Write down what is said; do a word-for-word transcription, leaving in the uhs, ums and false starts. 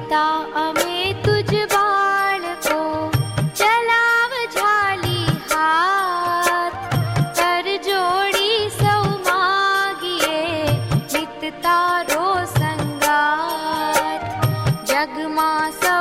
ता अमे तुझ बाळको चलाव झाली हात कर जोडी सौ मागिए नित तारो संगात जगमा सौ